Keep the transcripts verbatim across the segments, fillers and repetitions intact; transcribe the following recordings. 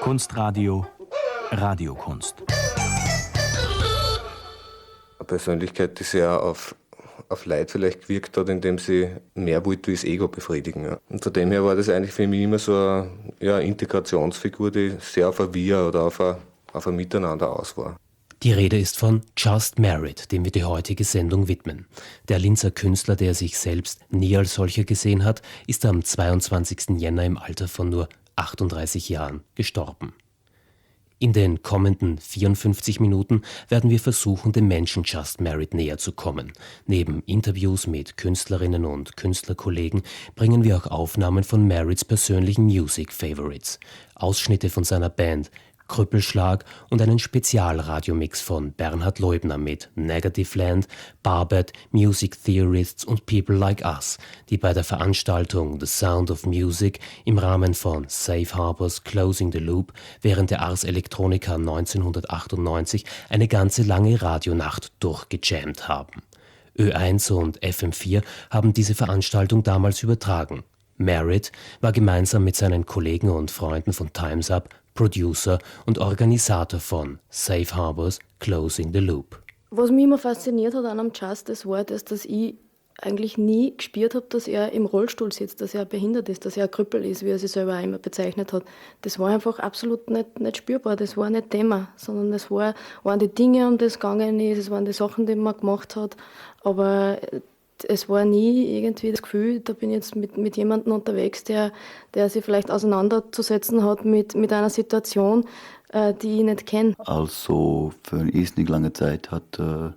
Kunstradio, Radiokunst. Eine Persönlichkeit, die sehr auf, auf Leute vielleicht gewirkt hat, indem sie mehr wollte wie das Ego befriedigen. Ja. Und von dem her war das eigentlich für mich immer so eine, ja, eine Integrationsfigur, die sehr auf ein Wir oder auf ein, auf ein Miteinander aus war. Die Rede ist von Just Married, dem wir die heutige Sendung widmen. Der Linzer Künstler, der sich selbst nie als solcher gesehen hat, ist am zweiundzwanzigsten Jänner im Alter von nur achtunddreißig Jahren gestorben. In den kommenden vierundfünfzig Minuten werden wir versuchen, dem Menschen Just Married näher zu kommen. Neben Interviews mit Künstlerinnen und Künstlerkollegen bringen wir auch Aufnahmen von Marrieds persönlichen Music Favorites, Ausschnitte von seiner Band Krüppelschlag und einen Spezialradiomix von Bernhard Leubner mit Negative Land, Barbet, Music Theorists und People Like Us, die bei der Veranstaltung The Sound of Music im Rahmen von Safe Harbors Closing the Loop während der Ars Electronica neunzehnhundertachtundneunzig eine ganze lange Radionacht durchgejammt haben. Ö eins und F M vier haben diese Veranstaltung damals übertragen. Married war gemeinsam mit seinen Kollegen und Freunden von Time's Up Producer und Organisator von Safe Harbors Closing the Loop. Was mich immer fasziniert hat an einem Just, das war das, dass ich eigentlich nie gespürt habe, dass er im Rollstuhl sitzt, dass er behindert ist, dass er ein Krüppel ist, wie er sich selber auch immer bezeichnet hat. Das war einfach absolut nicht, nicht spürbar, das war nicht Thema, sondern das war, waren die Dinge, um das gegangen ist, es waren die Sachen, die man gemacht hat, aber es war nie irgendwie das Gefühl, da bin ich jetzt mit, mit jemandem unterwegs, der, der sich vielleicht auseinanderzusetzen hat mit, mit einer Situation, äh, die ich nicht kenne. Also für eine irrsinnig lange Zeit hat er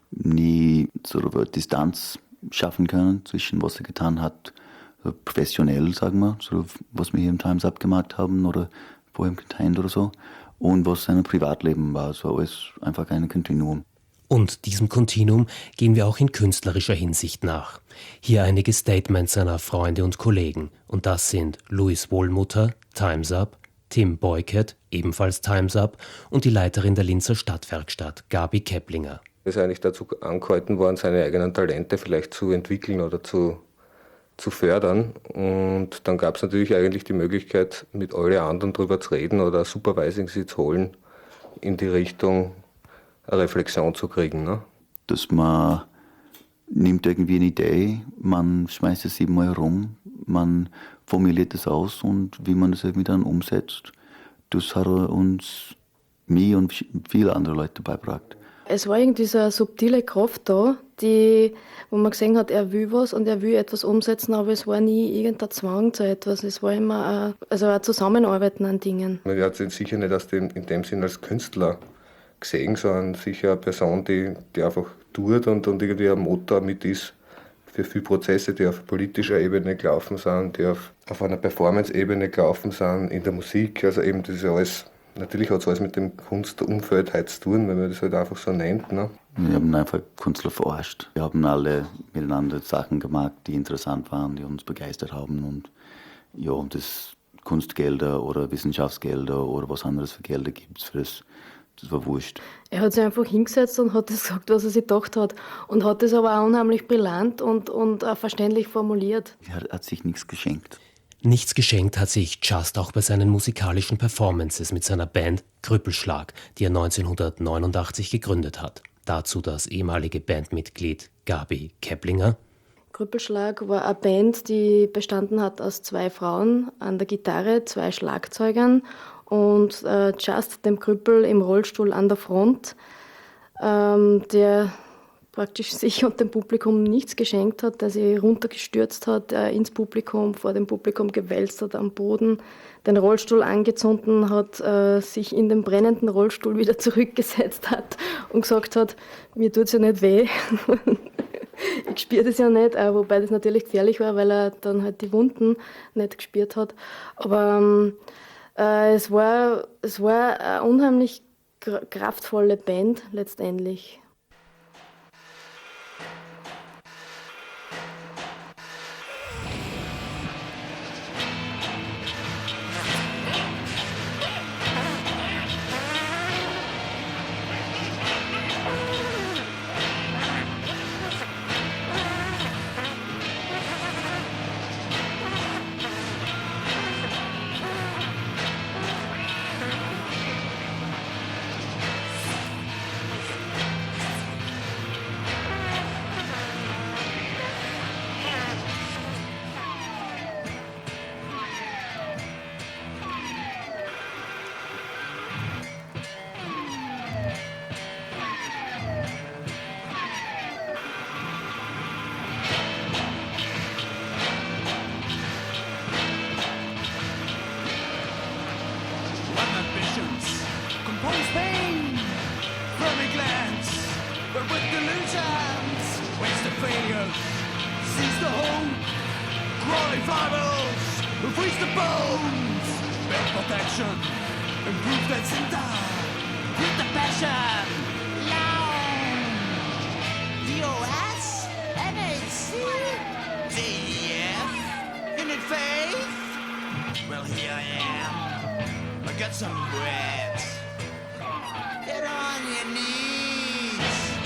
nie so eine Distanz schaffen können zwischen was er getan hat, professionell, sagen wir, so was wir hier im Time's Up gemacht haben oder vorher im Contained oder so, und was sein Privatleben war. So alles einfach ein Kontinuum. Und diesem Kontinuum gehen wir auch in künstlerischer Hinsicht nach. Hier einige Statements seiner Freunde und Kollegen. Und das sind Louis Wohlmutter, Time's Up, Tim Boykett, ebenfalls Time's Up, und die Leiterin der Linzer Stadtwerkstatt, Gabi Keplinger. Er ist eigentlich dazu angehalten worden, seine eigenen Talente vielleicht zu entwickeln oder zu, zu fördern. Und dann gab es natürlich eigentlich die Möglichkeit, mit allen anderen drüber zu reden oder Supervising sie zu holen in die Richtung, eine Reflexion zu kriegen. Ne? Dass man nimmt irgendwie eine Idee, man schmeißt es siebenmal herum, man formuliert es aus und wie man es irgendwie dann umsetzt, das hat er uns, mich und viele andere Leute beigebracht. Es war irgendwie so eine subtile Kraft da, die, wo man gesehen hat, er will was und er will etwas umsetzen, aber es war nie irgendein Zwang zu etwas. Es war immer ein, also ein Zusammenarbeiten an Dingen. Man hat sich sicher nicht aus dem, in dem Sinn als Künstler gesehen, sondern sicher eine Person, die, die einfach tut und, und irgendwie ein Motor mit ist für viele Prozesse, die auf politischer Ebene gelaufen sind, die auf, auf einer Performance-Ebene gelaufen sind, in der Musik. Also eben das ist ja alles, natürlich hat es alles mit dem Kunstumfeld heute zu tun, wenn man das halt einfach so nennt. Ne? Wir haben einfach Künstler verarscht. Wir haben alle miteinander Sachen gemacht, die interessant waren, die uns begeistert haben. Und ja, und das Kunstgelder oder Wissenschaftsgelder oder was anderes für Gelder gibt es für das. Das war wurscht. Er hat sich einfach hingesetzt und hat das gesagt, was er sich gedacht hat. Und hat das aber auch unheimlich brillant und, und auch verständlich formuliert. Er hat, hat sich nichts geschenkt. Nichts geschenkt hat sich Just auch bei seinen musikalischen Performances mit seiner Band Krüppelschlag, die er neunzehnhundertneunundachtzig gegründet hat. Dazu das ehemalige Bandmitglied Gabi Keplinger. Krüppelschlag war eine Band, die bestanden hat aus zwei Frauen an der Gitarre, zwei Schlagzeugern und äh, Just, dem Krüppel im Rollstuhl an der Front, ähm, der praktisch sich und dem Publikum nichts geschenkt hat, der sich runtergestürzt hat, äh, ins Publikum, vor dem Publikum gewälzt hat am Boden, den Rollstuhl angezündet hat, äh, sich in den brennenden Rollstuhl wieder zurückgesetzt hat und gesagt hat, mir tut's ja nicht weh. Ich spüre das ja nicht, äh, wobei das natürlich gefährlich war, weil er dann halt die Wunden nicht gespürt hat. Aber ähm, äh, es war, es war eine unheimlich kraftvolle Band letztendlich. impose pain from a glance, but with delusions, waste the failure, seize the hope, crawling fibers, freeze the bones, build protection, improve that center, with the passion, long, D O S, N A C, D E F, unit faith, well here I am, I got some bread, get on your knees.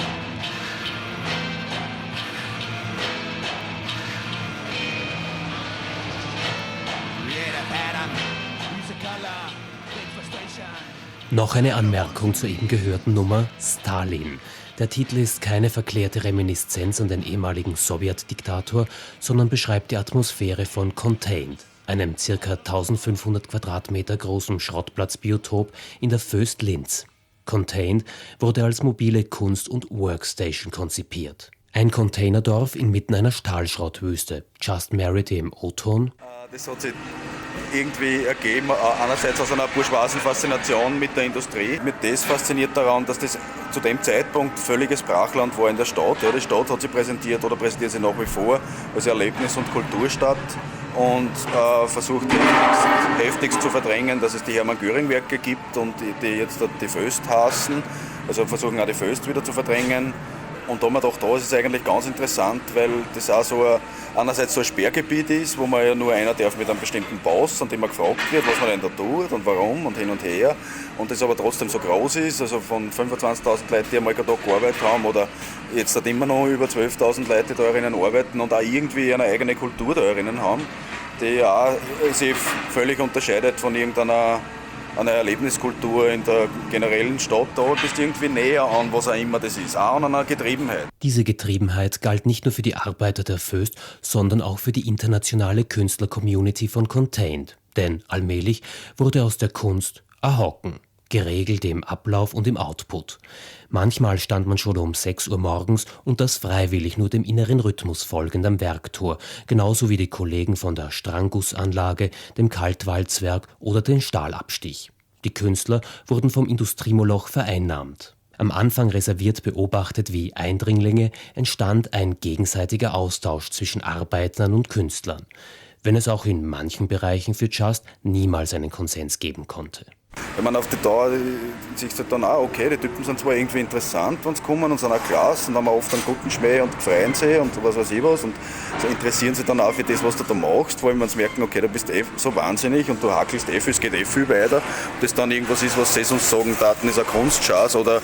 Create a pattern, use a color, take frustration. Noch eine Anmerkung zur eben gehörten Nummer Stalin. Der Titel ist keine verklärte Reminiszenz an den ehemaligen Sowjetdiktator, sondern beschreibt die Atmosphäre von Contained, einem ca. eintausendfünfhundert Quadratmeter großen Schrottplatzbiotop in der Voest Linz. Contained wurde als mobile Kunst- und Workstation konzipiert. Ein Containerdorf inmitten einer Stahlschrottwüste. Just Merit im O-Ton. Das hat sich irgendwie ergeben, einerseits aus einer bourgeoisen Faszination mit der Industrie. Mich das fasziniert daran, dass das zu dem Zeitpunkt völliges Brachland war in der Stadt. Ja, die Stadt hat sich präsentiert oder präsentiert sie nach wie vor als Erlebnis- und Kulturstadt und äh, versucht heftigst, heftigst zu verdrängen, dass es die Hermann-Göring-Werke gibt und die, die jetzt die Voest heißen. Also versuchen auch die Voest wieder zu verdrängen. Und da haben wir gedacht, da ist es eigentlich ganz interessant, weil das auch so ein, einerseits so ein Sperrgebiet ist, wo man ja nur einer darf mit einem bestimmten Pass und immer gefragt wird, was man denn da tut und warum und hin und her. Und das aber trotzdem so groß ist, also von fünfundzwanzigtausend Leuten, die einmal da gearbeitet haben oder jetzt hat immer noch über zwölftausend Leute, die da drinnen arbeiten und auch irgendwie eine eigene Kultur da drinnen haben, die auch sich völlig unterscheidet von irgendeiner eine Erlebniskultur in der generellen Stadt, da bist du irgendwie näher an, was auch immer das ist, auch an einer Getriebenheit. Diese Getriebenheit galt nicht nur für die Arbeiter der Voest, sondern auch für die internationale Künstler-Community von Contained. Denn allmählich wurde aus der Kunst ein Hocken, geregelt im Ablauf und im Output. Manchmal stand man schon um sechs Uhr morgens und das freiwillig nur dem inneren Rhythmus folgend am Werktor, genauso wie die Kollegen von der Stranggussanlage, dem Kaltwalzwerk oder den Stahlabstich. Die Künstler wurden vom Industriemoloch vereinnahmt. Am Anfang reserviert beobachtet wie Eindringlinge, entstand ein gegenseitiger Austausch zwischen Arbeitern und Künstlern, wenn es auch in manchen Bereichen für Just niemals einen Konsens geben konnte. Wenn man auf die Dauer siehst du dann auch, okay, die Typen sind zwar irgendwie interessant, wenn sie kommen und sind auch klasse und haben oft einen guten Schmäh und freuen sich und was weiß ich was und so interessieren sich dann auch für das, was du da machst, vor allem wenn sie merken, okay, du bist eh so wahnsinnig und du hakelst eh viel, es geht eh viel weiter und das dann irgendwas ist, was sie uns sagen, Daten ist ein Kunstschatz oder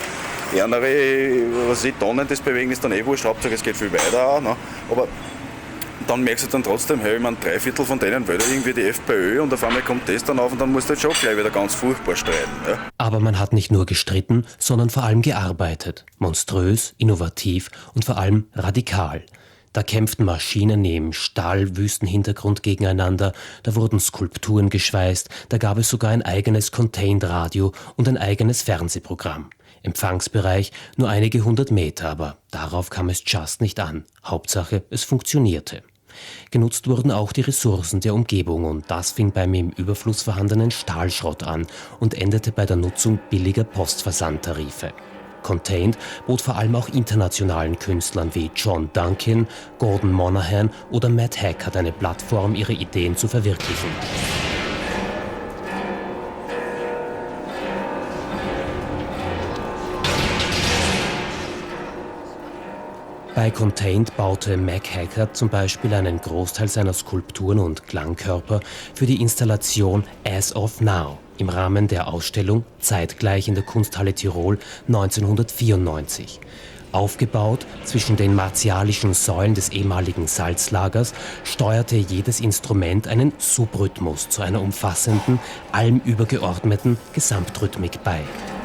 andere, was ich, Tonnen das bewegen, ist dann eh wurscht, Hauptsache es geht viel weiter auch, ne? Aber dann merkst du dann trotzdem, hey, ich meine, drei Viertel von denen wollen irgendwie die FPÖ und auf einmal kommt das dann auf und dann musst du halt schon gleich wieder ganz furchtbar streiten. Ja. Aber man hat nicht nur gestritten, sondern vor allem gearbeitet. Monströs, innovativ und vor allem radikal. Da kämpften Maschinen neben Stahlwüstenhintergrund gegeneinander, da wurden Skulpturen geschweißt, da gab es sogar ein eigenes Contained-Radio und ein eigenes Fernsehprogramm. Empfangsbereich nur einige hundert Meter, aber darauf kam es Just nicht an. Hauptsache, es funktionierte. Genutzt wurden auch die Ressourcen der Umgebung und das fing beim im Überfluss vorhandenen Stahlschrott an und endete bei der Nutzung billiger Postversandtarife. Contained bot vor allem auch internationalen Künstlern wie John Duncan, Gordon Monahan oder Matt Hackett eine Plattform, ihre Ideen zu verwirklichen. Bei Contained baute Mac Hackett zum Beispiel einen Großteil seiner Skulpturen und Klangkörper für die Installation As of Now im Rahmen der Ausstellung Zeitgleich in der Kunsthalle Tirol neunzehnhundertvierundneunzig. Aufgebaut zwischen den martialischen Säulen des ehemaligen Salzlagers steuerte jedes Instrument einen Subrhythmus zu einer umfassenden, allem übergeordneten Gesamtrhythmik bei.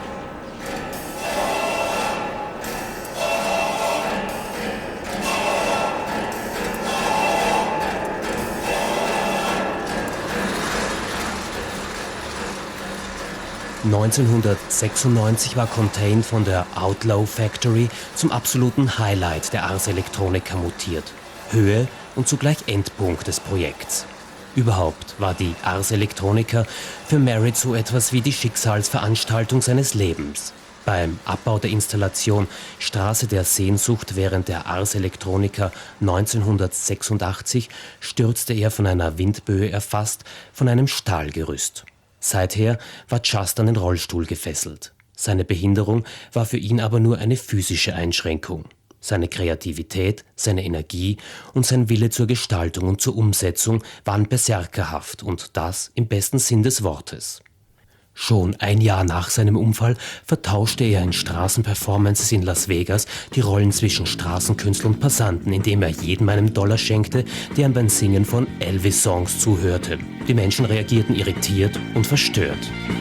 neunzehnhundertsechsundneunzig war Contained von der Outlaw Factory zum absoluten Highlight der Ars Electronica mutiert. Höhe und zugleich Endpunkt des Projekts. Überhaupt war die Ars Electronica für Merritt so etwas wie die Schicksalsveranstaltung seines Lebens. Beim Abbau der Installation Straße der Sehnsucht während der Ars Electronica neunzehnhundertsechsundachtzig stürzte er von einer Windböe erfasst von einem Stahlgerüst. Seither war Just an den Rollstuhl gefesselt. Seine Behinderung war für ihn aber nur eine physische Einschränkung. Seine Kreativität, seine Energie und sein Wille zur Gestaltung und zur Umsetzung waren berserkerhaft und das im besten Sinn des Wortes. Schon ein Jahr nach seinem Unfall vertauschte er in Straßenperformances in Las Vegas die Rollen zwischen Straßenkünstler und Passanten, indem er jedem einen Dollar schenkte, der ihm beim Singen von Elvis-Songs zuhörte. Die Menschen reagierten irritiert und verstört.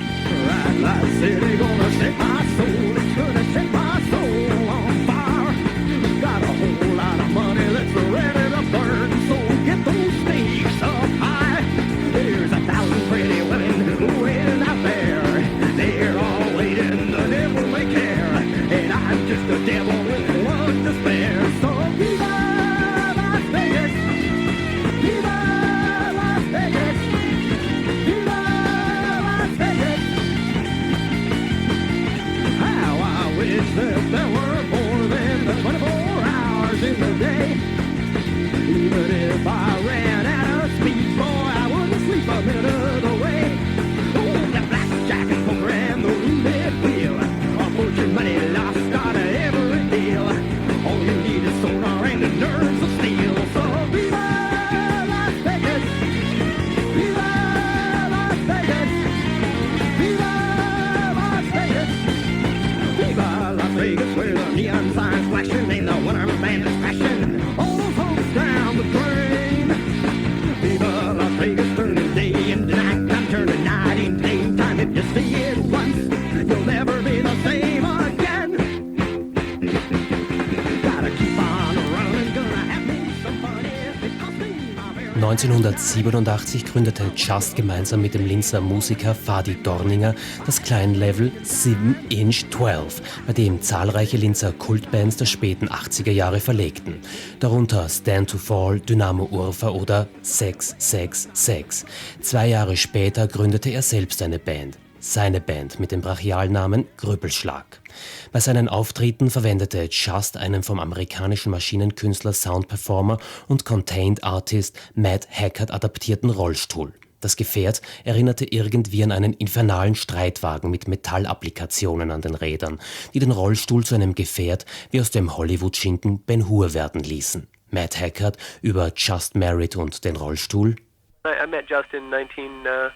neunzehnhundertsiebenundachtzig gründete Just gemeinsam mit dem Linzer Musiker Fadi Dorninger das Kleinlabel Seven Inch Twelve, bei dem zahlreiche Linzer Kultbands der späten achtziger Jahre verlegten. Darunter Stand to Fall, Dynamo Urfa oder sechs sechs sechs. Zwei Jahre später gründete er selbst eine Band. Seine Band mit dem Brachialnamen Grüppelschlag. Bei seinen Auftritten verwendete Just einen vom amerikanischen Maschinenkünstler, Soundperformer und Contained Artist Matt Hackett adaptierten Rollstuhl. Das Gefährt erinnerte irgendwie an einen infernalen Streitwagen mit Metallapplikationen an den Rädern, die den Rollstuhl zu einem Gefährt wie aus dem Hollywood-Schinken Ben Hur werden ließen. Matt Hackett über Just Merritt und den Rollstuhl. I met Just in nineteen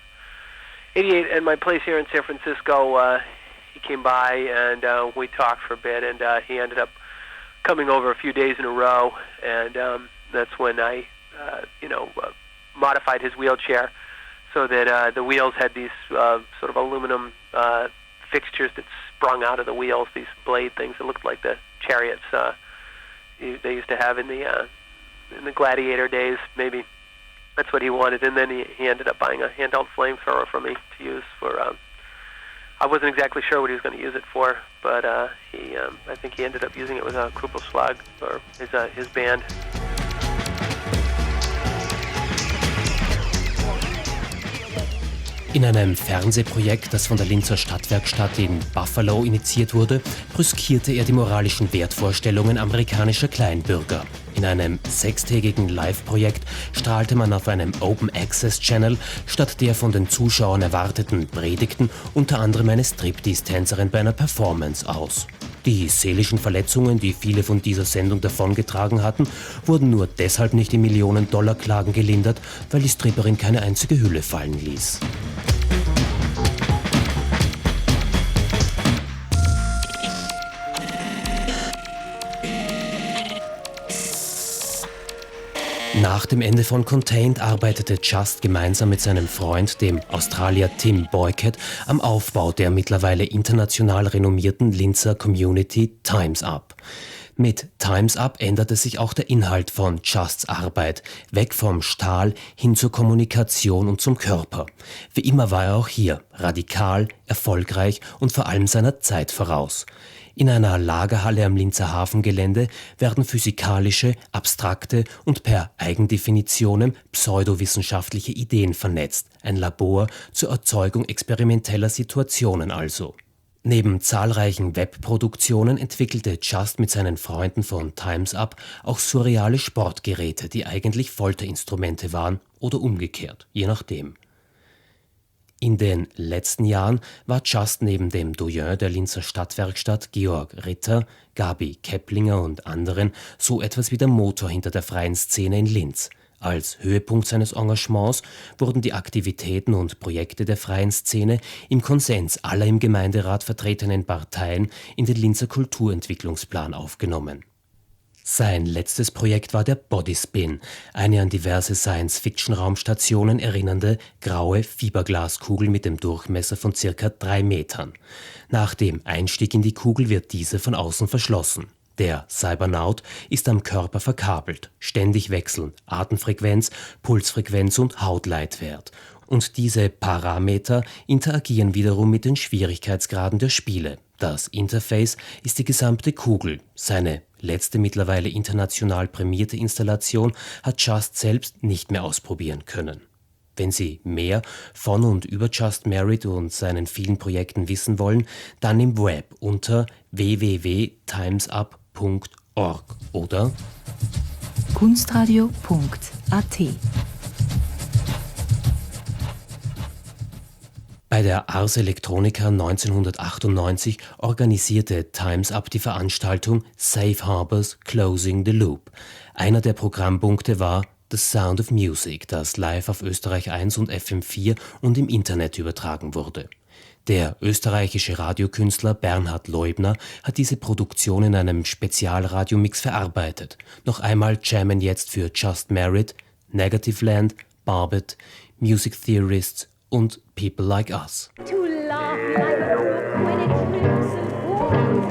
eighty-eight at my place here in San Francisco. Uh, he came by and uh, we talked for a bit, and uh, he ended up coming over a few days in a row, and um, that's when I, uh, you know, uh, modified his wheelchair so that uh, the wheels had these uh, sort of aluminum uh, fixtures that sprung out of the wheels, these blade things that looked like the chariots uh, they used to have in the uh, in the gladiator days, maybe. That's what he wanted, and then he, he ended up buying a handheld flamethrower for me to use for. Um, I wasn't exactly sure what he was going to use it for, but uh, he, um, I think he ended up using it with a Krupelschlag or his uh, his band. In einem Fernsehprojekt, das von der Linzer Stadtwerkstatt in Buffalo initiiert wurde, brüskierte er die moralischen Wertvorstellungen amerikanischer Kleinbürger. In einem sechstägigen Live-Projekt strahlte man auf einem Open-Access-Channel statt der von den Zuschauern erwarteten Predigten unter anderem eine Striptease-Tänzerin bei einer Performance aus. Die seelischen Verletzungen, die viele von dieser Sendung davongetragen hatten, wurden nur deshalb nicht in Millionen-Dollar-Klagen gelindert, weil die Stripperin keine einzige Hülle fallen ließ. Nach dem Ende von Contained arbeitete Just gemeinsam mit seinem Freund, dem Australier Tim Boycott, am Aufbau der mittlerweile international renommierten Linzer Community Time's Up. Mit Time's Up änderte sich auch der Inhalt von Justs Arbeit, weg vom Stahl hin zur Kommunikation und zum Körper. Wie immer war er auch hier radikal, erfolgreich und vor allem seiner Zeit voraus. In einer Lagerhalle am Linzer Hafengelände werden physikalische, abstrakte und per Eigendefinitionem pseudowissenschaftliche Ideen vernetzt, ein Labor zur Erzeugung experimenteller Situationen also. Neben zahlreichen Webproduktionen entwickelte Just mit seinen Freunden von Time's Up auch surreale Sportgeräte, die eigentlich Folterinstrumente waren oder umgekehrt, je nachdem. In den letzten Jahren war Just neben dem Doyen der Linzer Stadtwerkstatt Georg Ritter, Gabi Keplinger und anderen so etwas wie der Motor hinter der freien Szene in Linz. Als Höhepunkt seines Engagements wurden die Aktivitäten und Projekte der freien Szene im Konsens aller im Gemeinderat vertretenen Parteien in den Linzer Kulturentwicklungsplan aufgenommen. Sein letztes Projekt war der Bodyspin, eine an diverse Science-Fiction-Raumstationen erinnernde graue Fiberglaskugel mit dem Durchmesser von circa drei Metern. Nach dem Einstieg in die Kugel wird diese von außen verschlossen. Der Cybernaut ist am Körper verkabelt, ständig wechseln Atemfrequenz, Pulsfrequenz und Hautleitwert. Und diese Parameter interagieren wiederum mit den Schwierigkeitsgraden der Spiele. Das Interface ist die gesamte Kugel. Seine letzte mittlerweile international prämierte Installation hat Just selbst nicht mehr ausprobieren können. Wenn Sie mehr von und über Just Married und seinen vielen Projekten wissen wollen, dann im Web unter w w w punkt timesup punkt org oder kunstradio punkt a t. Bei der Ars Electronica neunzehnhundertachtundneunzig organisierte Time's Up die Veranstaltung Safe Harbors Closing the Loop. Einer der Programmpunkte war The Sound of Music, das live auf Österreich eins und F M vier und im Internet übertragen wurde. Der österreichische Radiokünstler Bernhard Leubner hat diese Produktion in einem Spezialradiomix verarbeitet. Noch einmal jammen jetzt für Just Married, Negative Land, Barbet, Music Theorists und People Like Us. To laugh like a brook when it flips and falls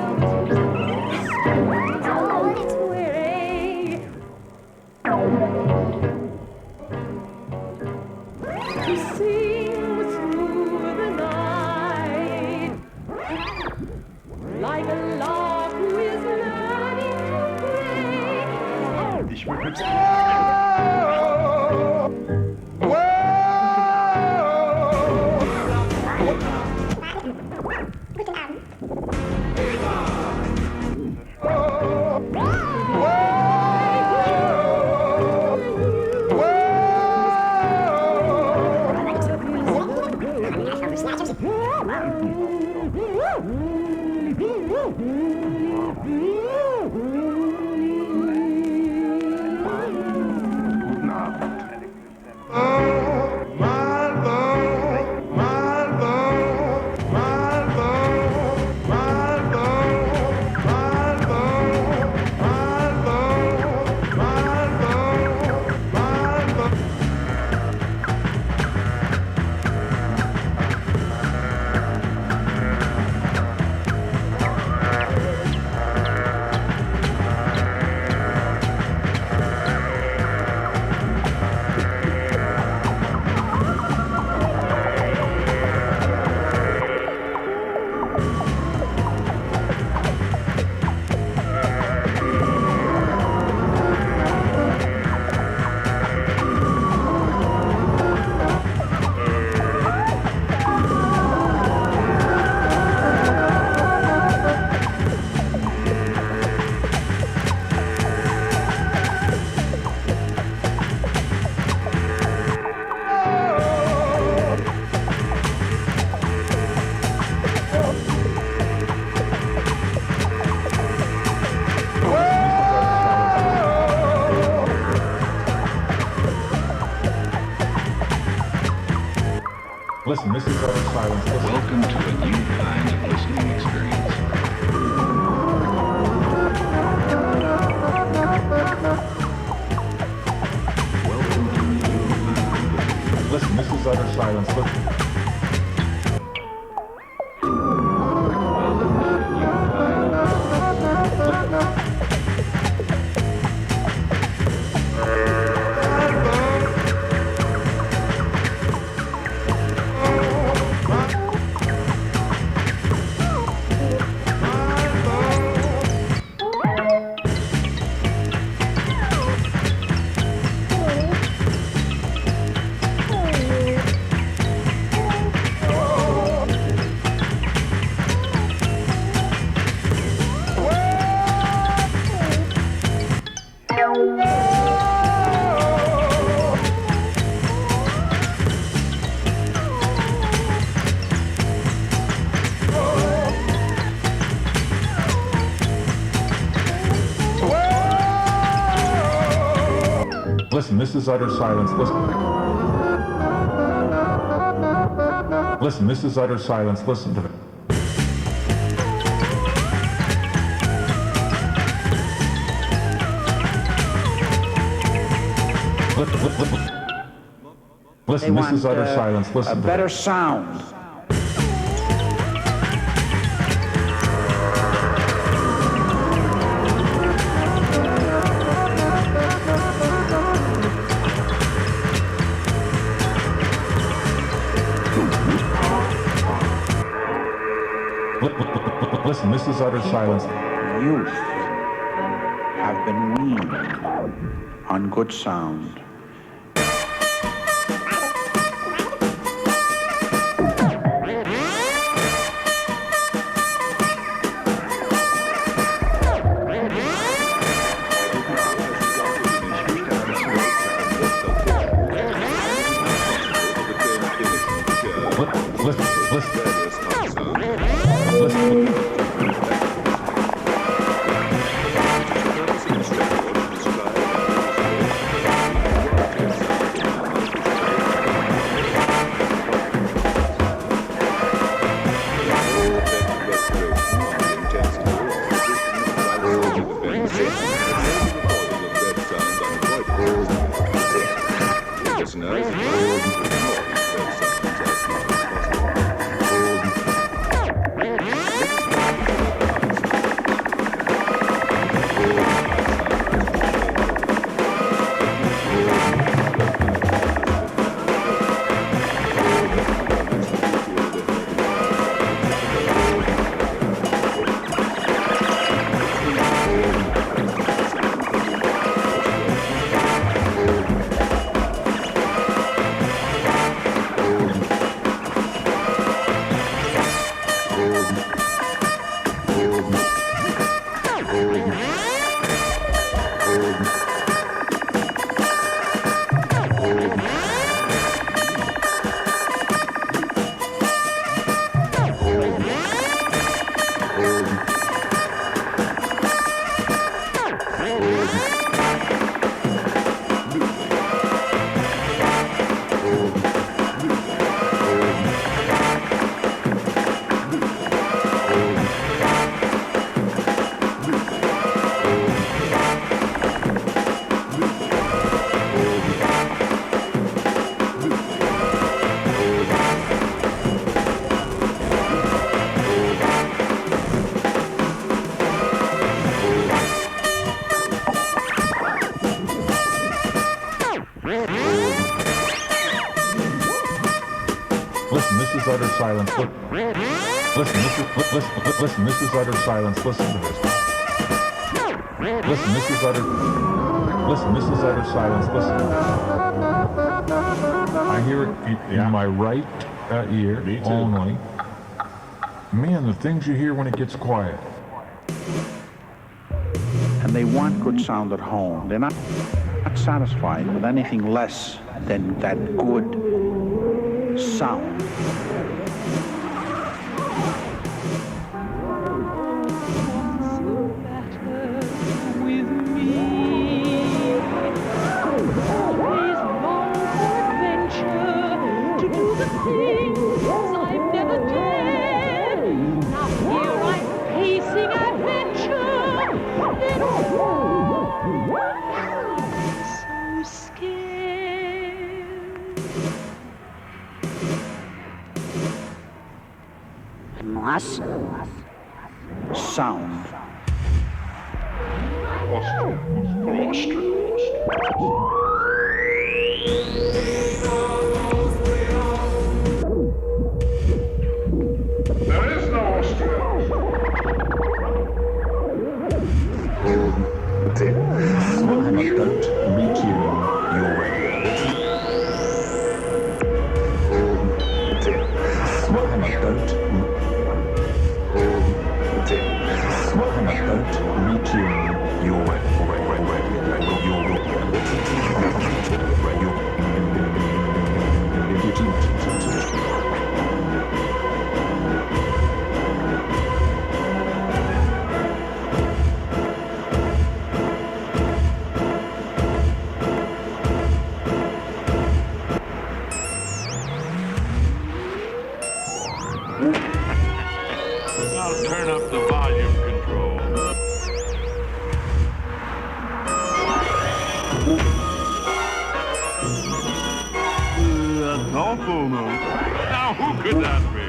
on its way. To sing through the night like a lark who is learning to play. Ich will Listen, this is utter silence. Listen. Welcome to a new kind of listening experience. Welcome to a new kind. Listen, this is utter silence. Listen. Welcome to a new kind. Listen. Listen, this is utter silence. Listen. Listen, this is utter silence. Listen to it. Listen, this is utter silence. Listen to it. A better sound. Listen, this is utter silence. Youth have been weaned on good sound. Utter silence. Listen, this is listen, listen, this is utter silence. Listen to this. Listen, this is utter. Listen, this is utter silence. Listen. I hear it in, in my right uh, ear only. Man, the things you hear when it gets quiet. And they want good sound at home. They're not, not satisfied with anything less than that good sound. Sound. Austria. Austria. There is no Austria. I don't meet you your way. I don't. Don't meet you your way, way, way, way, your way, I'll turn up the volume control. That's awful, no? Now, who could that be?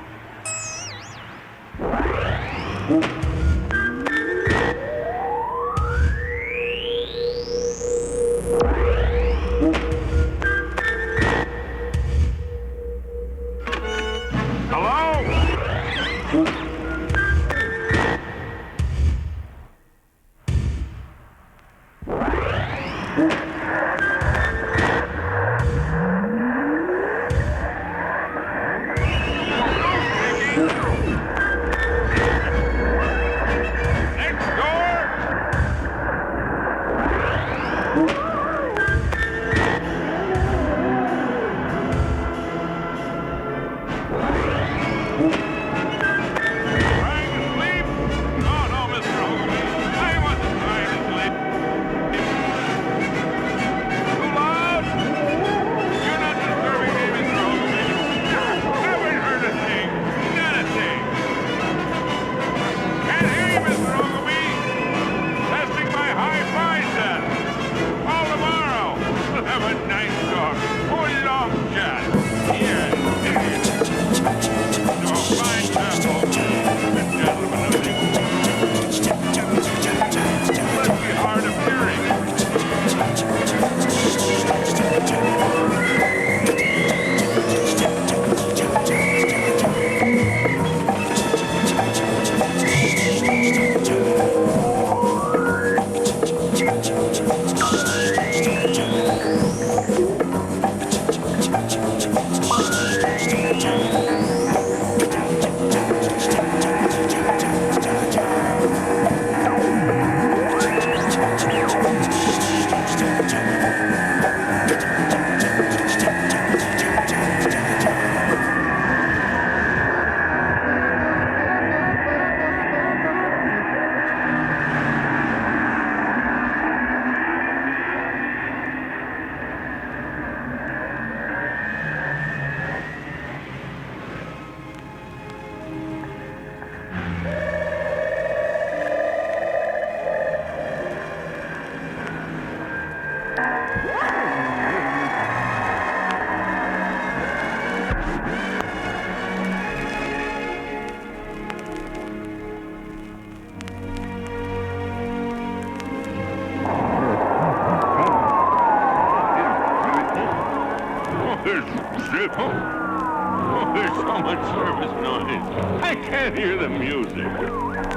Oh, there's so much surface noise. I can't hear the music. It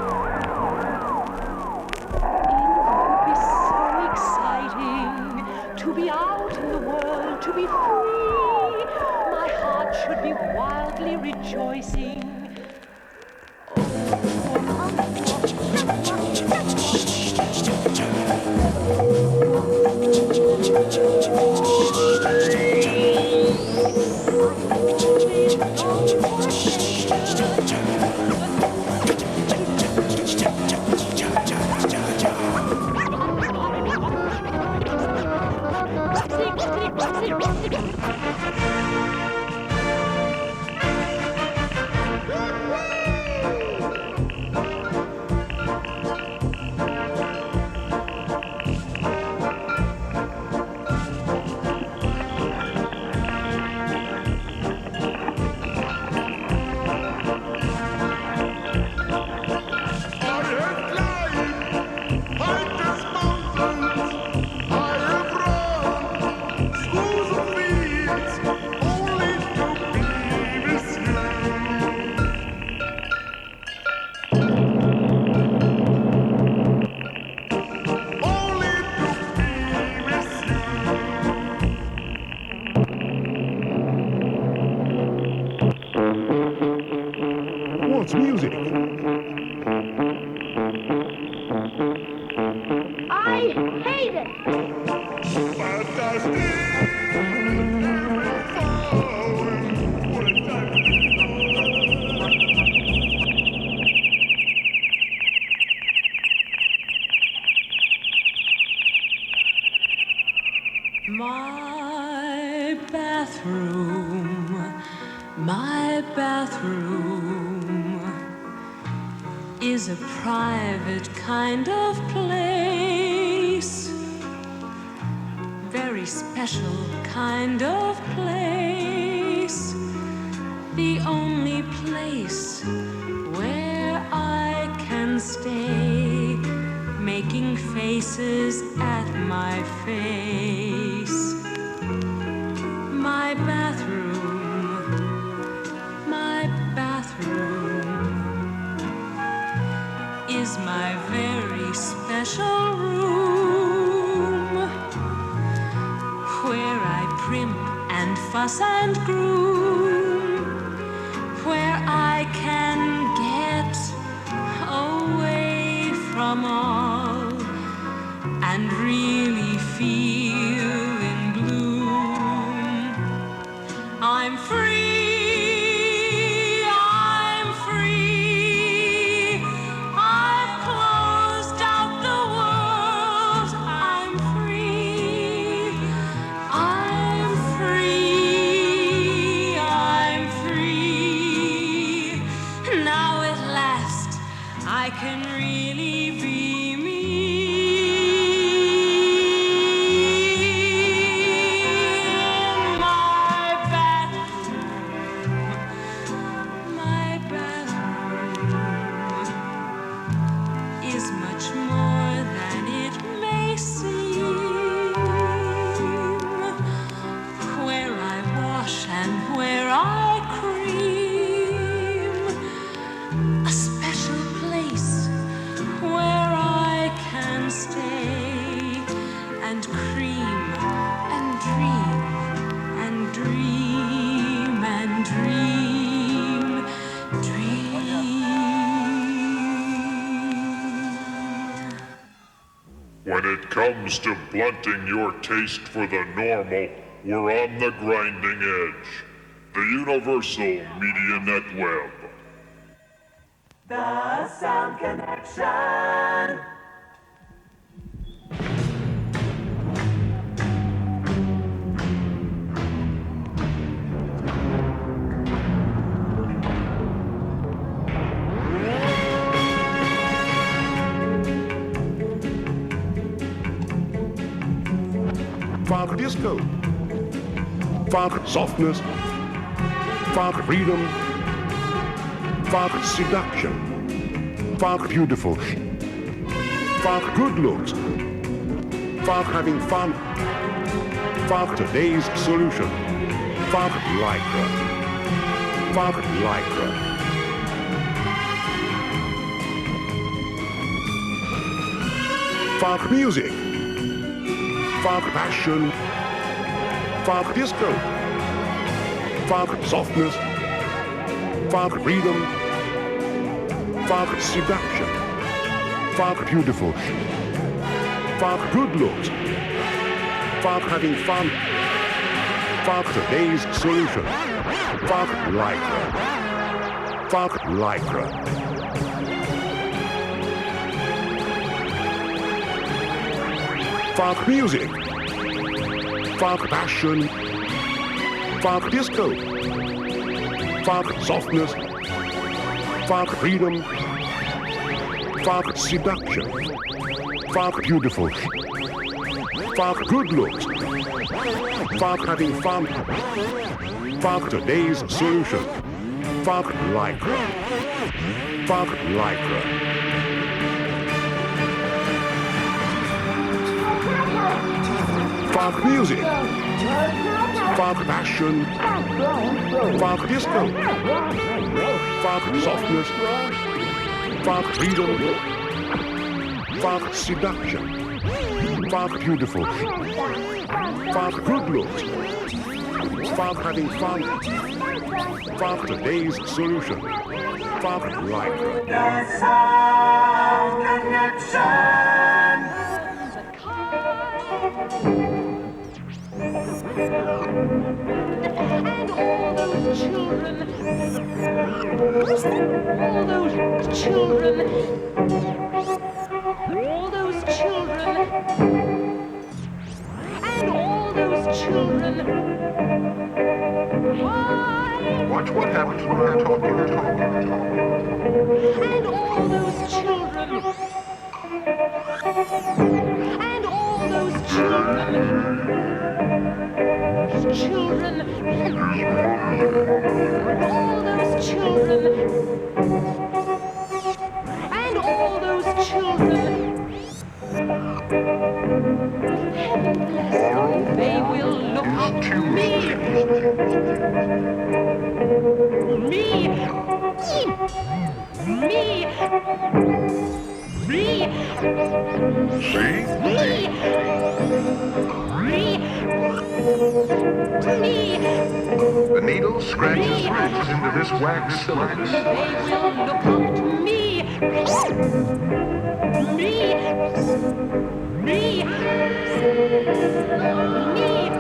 would be so exciting to be out in the world, to be free. My heart should be wildly rejoicing. What's music? I hate it! My bathroom, my bathroom. is a private kind of place, very special kind of place, the only place where I can stay, making faces at my face. My bathroom, my bathroom is my very special room, where I primp and fuss and groom, where I can get away from all and really feel in bloom. I'm free, I'm free, I've closed out the world. I'm free, I'm free, I'm free. Now at last I can really be me. My bathroom, my bathroom is much more than it may seem, where I wash and where I cream, a special place where I can stay and cream and dream and dream and dream, dream. When it comes to blunting your taste for the normal, we're on the grinding edge. The Universal Media Netweb. The Sound Connection. Father disco, Father softness, Father freedom, Father seduction, Father beautiful, Father good looks, Father having fun, Father today's solution, Father lycra, Father lycra. Father music, Father passion, Father disco, Father softness, Father freedom, Father seduction, Father beautiful, Father good looks, Father having fun, Father today's solution, Father lycra, Father lycra. Father music, Father passion, Father disco, Father softness, Father freedom, Father seduction, Father beautiful, Father good looks, Father having fun, Father today's solution, Father lycra, Father lycra. Father music, Father passion, Father disco, Father softness, Father freedom, Father seduction, Father beautiful, Father good looks, Father having fun, Father today's solution, Father lycra. The Sound Connection. And all those children, all those children, all those children, and all those children. Why? Watch what happens when I talk in your talk. And all those children. children, all those children, and all those children. Heaven bless them, they will look up to me. Me. Me. Me. Me. Me. Me. The needle scratches scratches into this wax cylinder. They will look up to me. Me. Me. Me.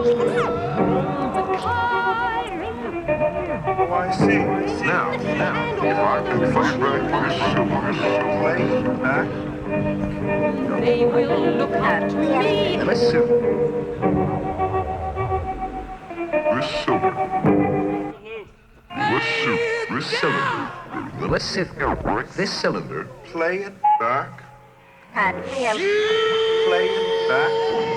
The kind. Oh, I see. Now, now, if I can find right this silver, lay back. They will look up to me. Listen. This silver. This suit. This cylinder. Let's sit here, work this cylinder. Play it back. And Play it back.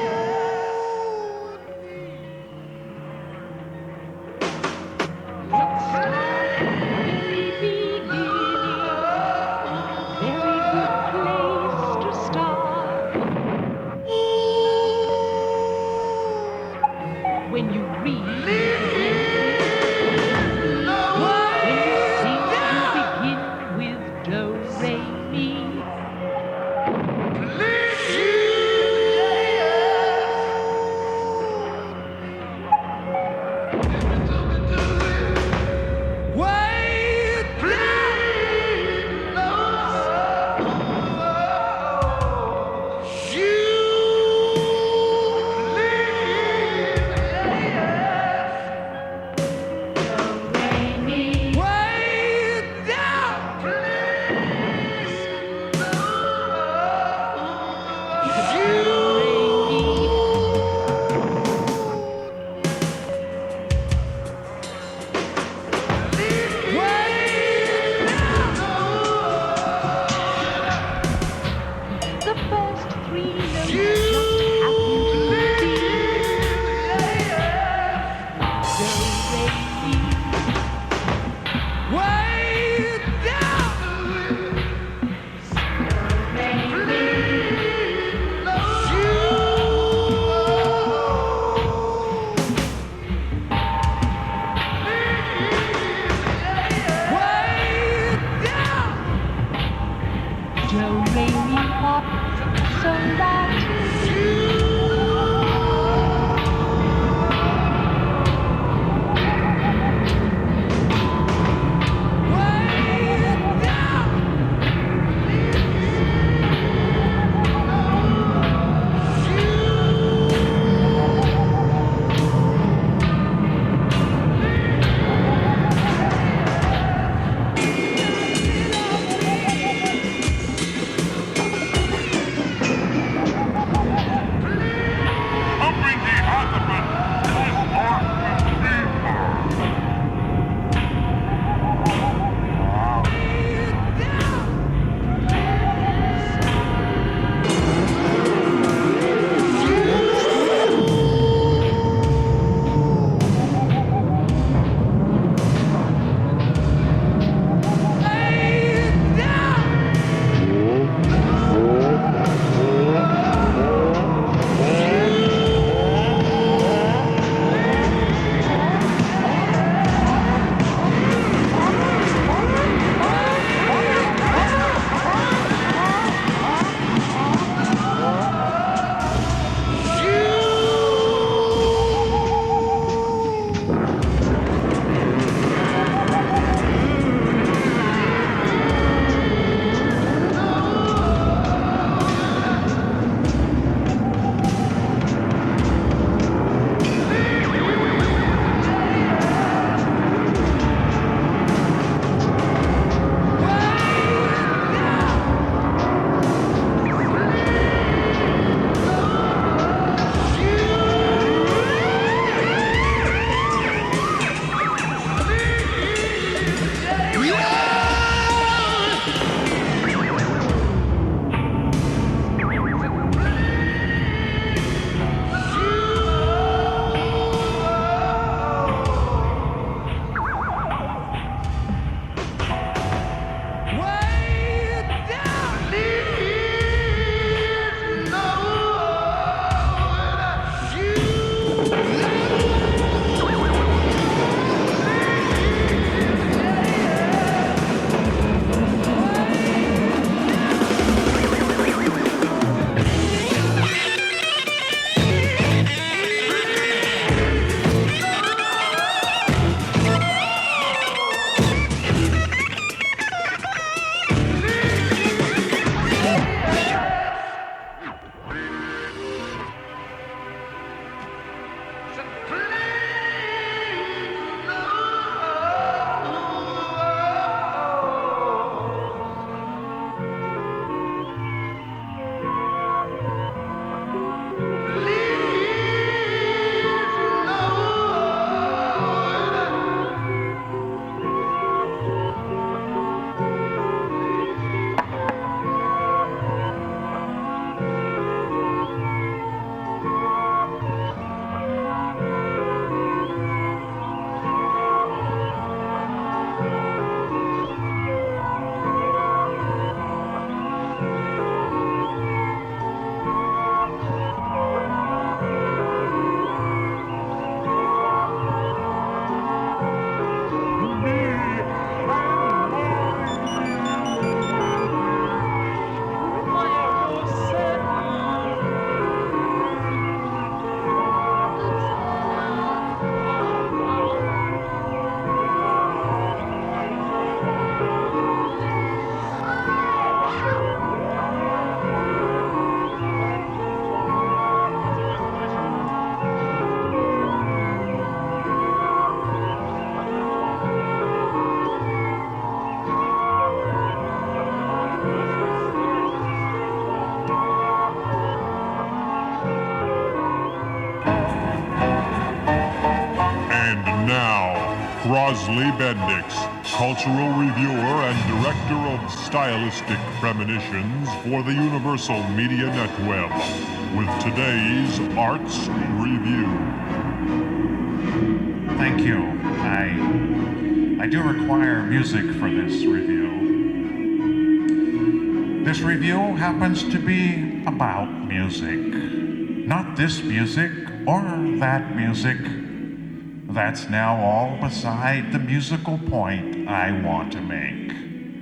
Crosley Bendix, cultural reviewer and director of stylistic premonitions for the Universal Media Netweb, with today's Arts Review. Thank you. I, I do require music for this review. This review happens to be about music. Not this music or that music. That's now all beside the musical point I want to make.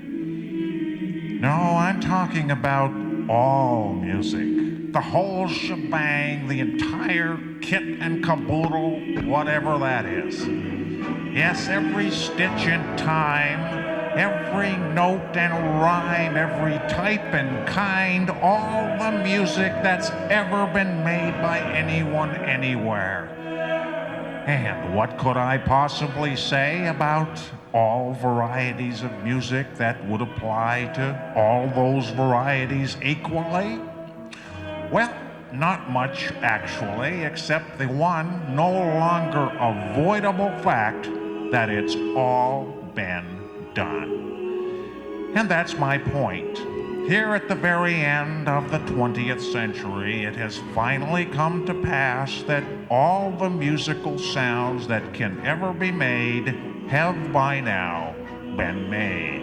No, I'm talking about all music. The whole shebang, the entire kit and caboodle, whatever that is. Yes, every stitch in time, every note and rhyme, every type and kind, all the music that's ever been made by anyone anywhere. And what could I possibly say about all varieties of music that would apply to all those varieties equally? Well, not much actually, except the one no longer avoidable fact that it's all been done. And that's my point. Here at the very end of the twentieth century, it has finally come to pass that all the musical sounds that can ever be made have by now been made.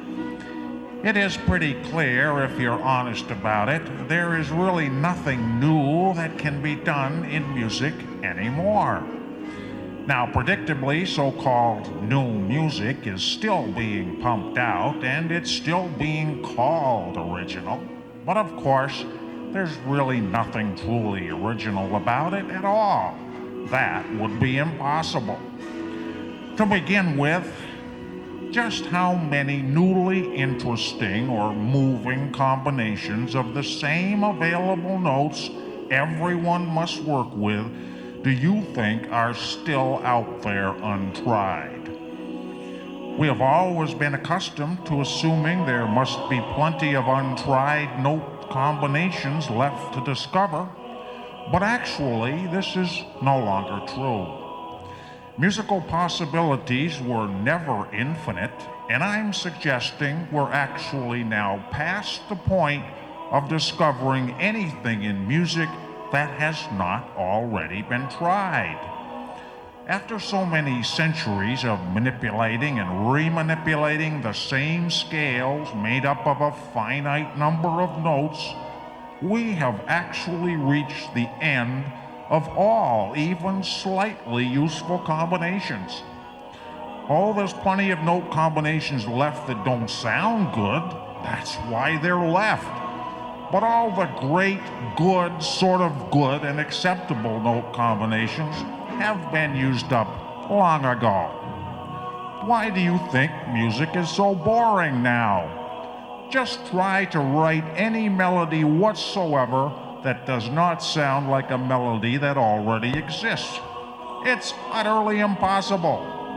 It is pretty clear, if you're honest about it, there is really nothing new that can be done in music anymore. Now, predictably, so-called new music is still being pumped out, and it's still being called original. But of course, there's really nothing truly original about it at all. That would be impossible. To begin with, just how many newly interesting or moving combinations of the same available notes everyone must work with do you think are still out there untried? We have always been accustomed to assuming there must be plenty of untried note combinations left to discover, but actually this is no longer true. Musical possibilities were never infinite, and I'm suggesting we're actually now past the point of discovering anything in music that has not already been tried. After so many centuries of manipulating and remanipulating the same scales made up of a finite number of notes, we have actually reached the end of all even slightly useful combinations. Oh, there's plenty of note combinations left that don't sound good. That's why they're left. But all the great, good, sort of good, and acceptable note combinations have been used up long ago. Why do you think music is so boring now? Just try to write any melody whatsoever that does not sound like a melody that already exists. It's utterly impossible.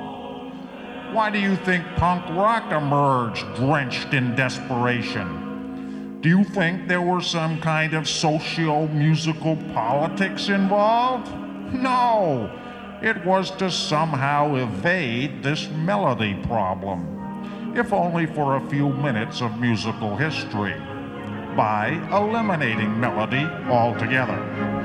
Why do you think punk rock emerged drenched in desperation? Do you think there were some kind of socio-musical politics involved? No, it was to somehow evade this melody problem, if only for a few minutes of musical history, by eliminating melody altogether.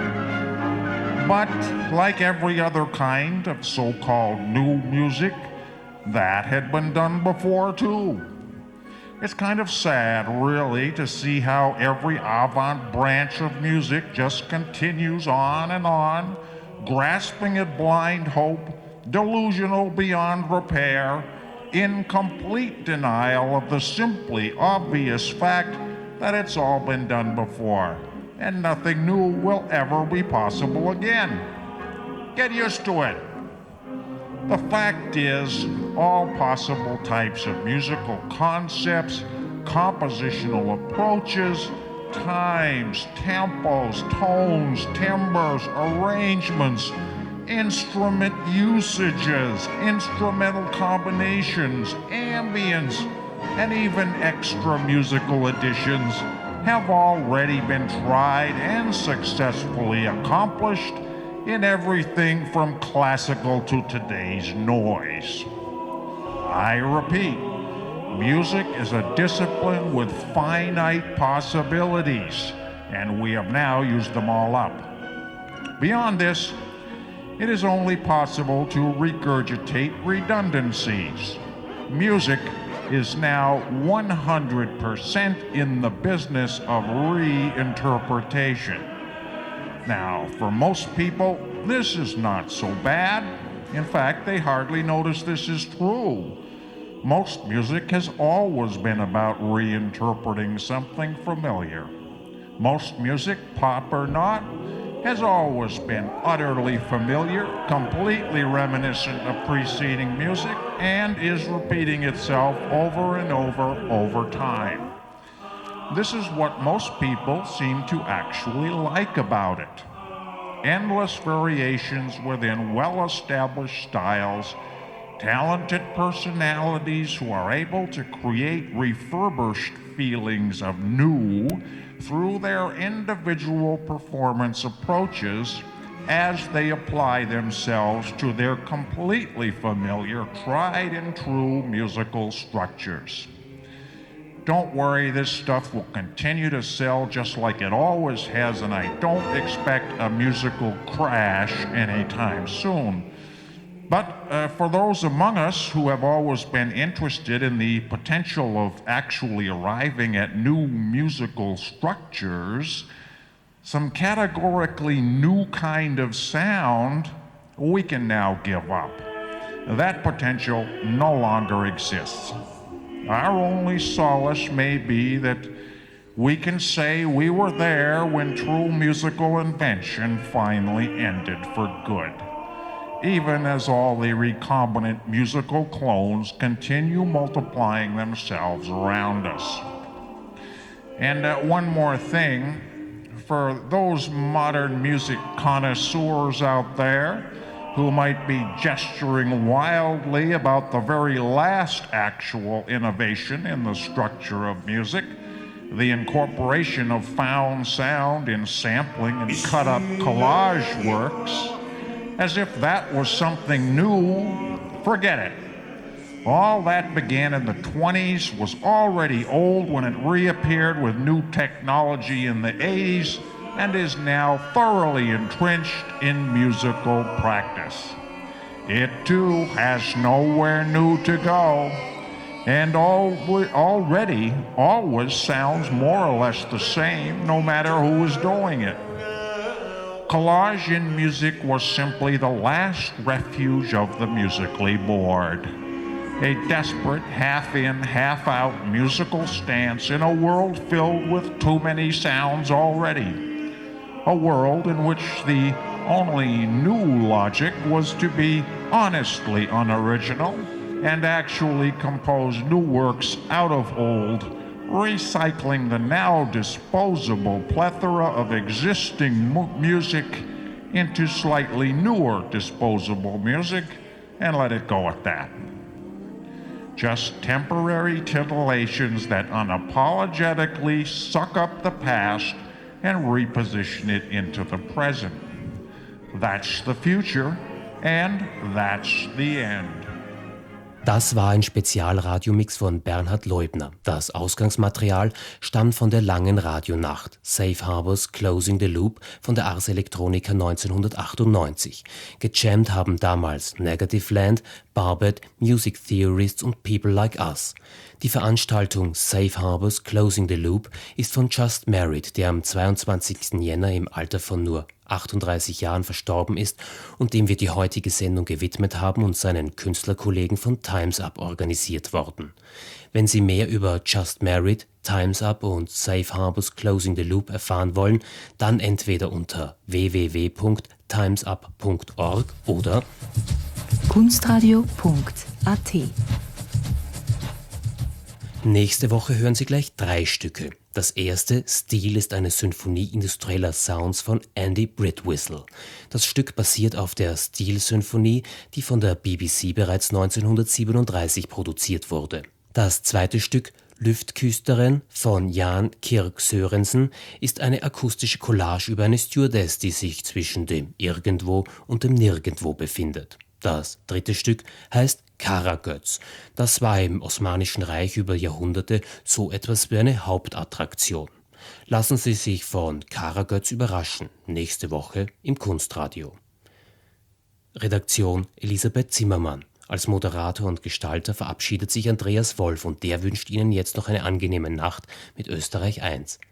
But like every other kind of so-called new music, that had been done before too. It's kind of sad, really, to see how every avant branch of music just continues on and on, grasping at blind hope, delusional beyond repair, in complete denial of the simply obvious fact that it's all been done before, and nothing new will ever be possible again. Get used to it. The fact is, all possible types of musical concepts, compositional approaches, times, tempos, tones, timbres, arrangements, instrument usages, instrumental combinations, ambience, and even extra musical additions have already been tried and successfully accomplished in everything from classical to today's noise. I repeat, music is a discipline with finite possibilities, and we have now used them all up. Beyond this, it is only possible to regurgitate redundancies. Music is now one hundred percent in the business of reinterpretation. Now, for most people, this is not so bad. In fact, they hardly notice this is true. Most music has always been about reinterpreting something familiar. Most music, pop or not, has always been utterly familiar, completely reminiscent of preceding music, and is repeating itself over and over over time. This is what most people seem to actually like about it. Endless variations within well-established styles, talented personalities who are able to create refurbished feelings of new through their individual performance approaches as they apply themselves to their completely familiar, tried and true musical structures. Don't worry, this stuff will continue to sell just like it always has, and I don't expect a musical crash anytime soon. But uh, for those among us who have always been interested in the potential of actually arriving at new musical structures, some categorically new kind of sound, we can now give up. That potential no longer exists. Our only solace may be that we can say we were there when true musical invention finally ended for good, even as all the recombinant musical clones continue multiplying themselves around us. And uh, one more thing, for those modern music connoisseurs out there who might be gesturing wildly about the very last actual innovation in the structure of music, the incorporation of found sound in sampling and cut-up collage works, as if that was something new, forget it. All that began in the twenties, was already old when it reappeared with new technology in the eighties, and is now thoroughly entrenched in musical practice. It too has nowhere new to go, and al- already always sounds more or less the same, no matter who is doing it. Collage in music was simply the last refuge of the musically bored. A desperate, half-in, half-out musical stance in a world filled with too many sounds already. A world in which the only new logic was to be honestly unoriginal and actually compose new works out of old, recycling the now disposable plethora of existing mu- music into slightly newer disposable music, and let it go at that. Just temporary titillations that unapologetically suck up the past and reposition it into the present. That's the future, and that's the end. Das war ein Spezialradiomix von Bernhard Leubner. Das Ausgangsmaterial stammt von der langen Radionacht, Safe Harbors Closing the Loop von der Ars Electronica neunzehnhundertachtundneunzig. Gejammt haben damals Negative Land, Barbet, Music Theorists und People Like Us. Die Veranstaltung Safe Harbors Closing the Loop ist von Just Married, der am zweiundzwanzigsten Jänner im Alter von nur achtunddreißig Jahren verstorben ist und dem wir die heutige Sendung gewidmet haben, und seinen Künstlerkollegen von Time's Up organisiert worden. Wenn Sie mehr über Just Married, Time's Up und Safe Harbors Closing the Loop erfahren wollen, dann entweder unter w w w punkt timesup punkt org oder kunstradio punkt a t. Nächste Woche hören Sie gleich drei Stücke. Das erste, Steel, ist eine Symphonie industrieller Sounds von Andy Bridwhistle. Das Stück basiert auf der Steel-Symphonie, die von der B B C bereits neunzehnhundertsiebenunddreißig produziert wurde. Das zweite Stück, Lüftküsteren von Jan Kirk Sørensen ist eine akustische Collage über eine Stewardess, die sich zwischen dem Irgendwo und dem Nirgendwo befindet. Das dritte Stück heißt Karagöz. Das war im Osmanischen Reich über Jahrhunderte so etwas wie eine Hauptattraktion. Lassen Sie sich von Karagöz überraschen, nächste Woche im Kunstradio. Redaktion Elisabeth Zimmermann. Als Moderator und Gestalter verabschiedet sich Andreas Wolf und der wünscht Ihnen jetzt noch eine angenehme Nacht mit Österreich eins.